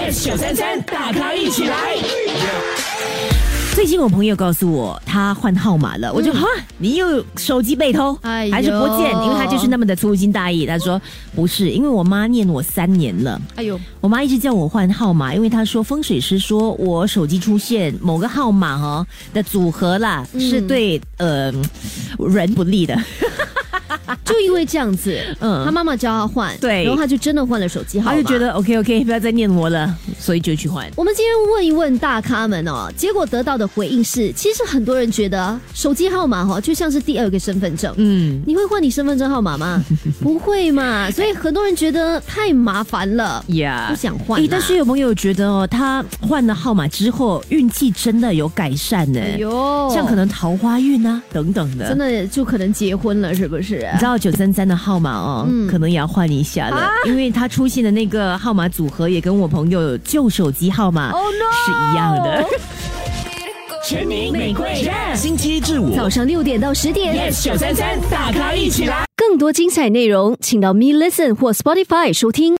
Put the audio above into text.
Yes933大咖一起来。 最近我朋友告诉我他换号码了，我就你又手机被偷，还是不见？因为他就是那么的粗心大意。他说不是，因为我妈念我3年了。我妈一直叫我换号码，因为她说风水师说我手机出现某个号码的组合啦，是对人不利的。 就因为这样子，他妈妈叫他换， 对， 然后他就真的换了手机号码， 他就觉得 OK， 不要再念我了，所以就去换。 我们今天问一问大咖们结果得到的回应是，其实很多人觉得手机号码就像是第2个身份证。你会换你身份证号码吗？不会嘛，所以很多人觉得太麻烦了，不想换。 但是有朋友觉得他换了号码之后，运气真的有改善呢。像可能桃花运啊等等的， 真的就可能结婚了，是不是？ 你知道933的号码可能也要换一下了，因为他出现的那个号码组合也跟我朋友旧手机号码是一样的。 全民玫瑰星期一至5 早上6点到10点 Yes933大咖一起来。 更多精彩内容请到 Me Listen 或 Spotify 收听。